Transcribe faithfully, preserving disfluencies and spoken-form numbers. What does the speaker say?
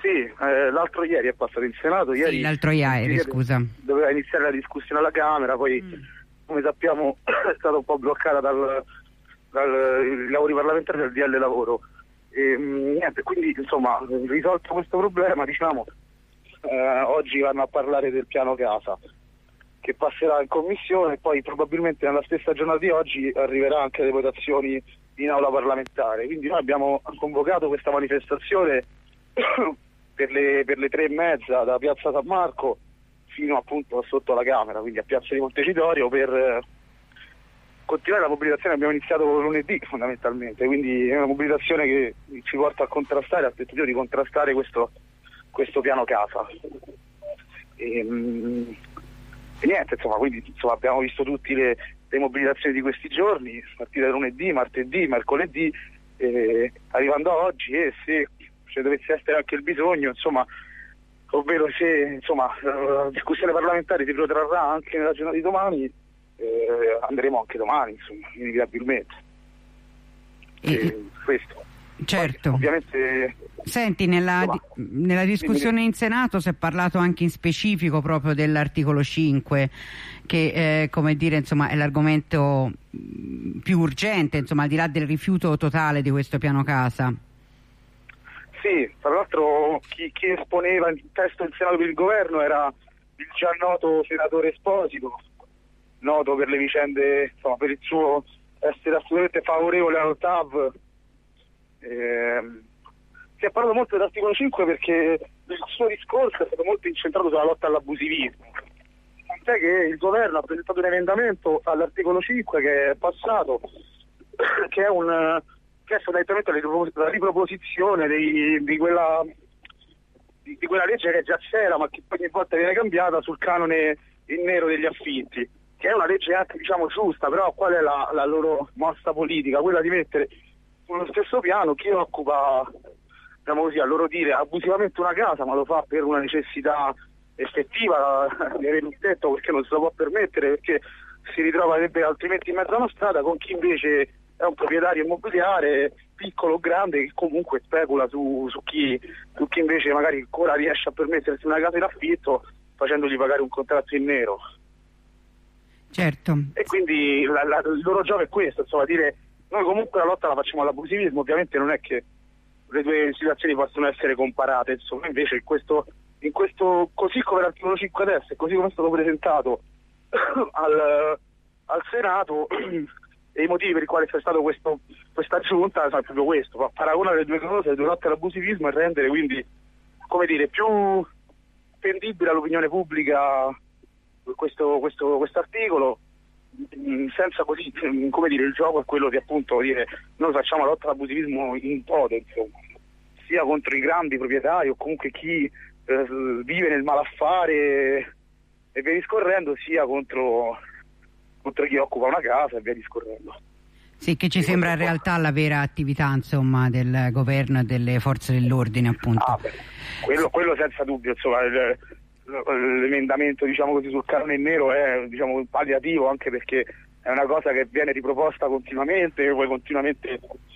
eh, l'altro ieri è passato in Senato, ieri, sì, l'altro ieri, ieri scusa. Doveva iniziare la discussione alla Camera, poi mm. come sappiamo è stata un po' bloccata dal, dal i lavori parlamentari del D L lavoro. E, niente, quindi insomma, risolto questo problema, diciamo, eh, oggi vanno a parlare del piano casa, che passerà in commissione e poi probabilmente nella stessa giornata di oggi arriverà anche le votazioni in aula parlamentare. Quindi noi abbiamo convocato questa manifestazione per le, per le tre e mezza da Piazza San Marco fino appunto sotto la Camera, quindi a Piazza di Montecitorio, per eh, continuare la mobilitazione. Abbiamo iniziato lunedì fondamentalmente, quindi è una mobilitazione che ci porta a contrastare, al tentativo di contrastare questo, questo piano casa. E, mh, e niente, insomma, quindi insomma, abbiamo visto tutte le, le mobilitazioni di questi giorni, partite da lunedì, martedì, mercoledì, eh, arrivando a oggi, e se ci dovesse essere anche il bisogno, insomma, ovvero se insomma la discussione parlamentare si protrarrà anche nella giornata di domani, eh, andremo anche domani, insomma, inevitabilmente. E, e questo. Certo. Poi, ovviamente. Senti, nella, insomma, nella discussione in Senato si è parlato anche in specifico proprio dell'articolo cinque, che eh, come dire, insomma, è l'argomento più urgente, insomma, al di là del rifiuto totale di questo piano casa. Sì, tra l'altro chi, chi esponeva il testo in Senato per il governo era il già noto senatore Esposito, noto per le vicende, insomma, per il suo essere assolutamente favorevole allo T A V. Eh, si è parlato molto dell'articolo cinque perché il suo discorso è stato molto incentrato sulla lotta all'abusivismo, tant'è che il governo ha presentato un emendamento all'articolo cinque che è passato, che è un che è fondamentalmente la riproposizione dei, di, quella, di, di quella legge che già c'era ma che ogni volta viene cambiata sul canone in nero degli affitti, che è una legge anche, diciamo, giusta, però qual è la, la loro mossa politica? Quella di mettere sullo stesso piano chi occupa, diciamo così, a loro dire abusivamente una casa, ma lo fa per una necessità effettiva di avere un tetto perché non se lo può permettere, perché si ritrova altrimenti in mezzo a una strada, con chi invece è un proprietario immobiliare piccolo o grande che comunque specula su, su, chi, su chi invece magari ancora riesce a permettersi una casa in affitto facendogli pagare un contratto in nero. Certo. E quindi la, la, il loro gioco è questo, insomma, dire noi comunque la lotta la facciamo all'abusivismo, ovviamente non è che le due situazioni possono essere comparate, insomma, invece in questo, in questo così come l'articolo cinque adesso e così come è stato presentato al, al Senato e i motivi per i quali c'è stato questo, questa giunta è proprio questo, paragonare le due cose, le due lotte all'abusivismo, e rendere quindi, come dire, più attendibile all'opinione pubblica questo questo quest'articolo, senza così, come dire, il gioco è quello di appunto dire noi facciamo la lotta all'abusivismo in toto, insomma, sia contro i grandi proprietari o comunque chi eh, vive nel malaffare e via discorrendo, sia contro contro chi occupa una casa e via discorrendo. Sì, che ci sembra in realtà la vera attività, insomma, del governo e delle forze dell'ordine, appunto. Ah, beh, quello, quello senza dubbio, insomma, il, l'emendamento, diciamo così, sul canone in nero è, diciamo, palliativo, anche perché è una cosa che viene riproposta continuamente, poi continuamente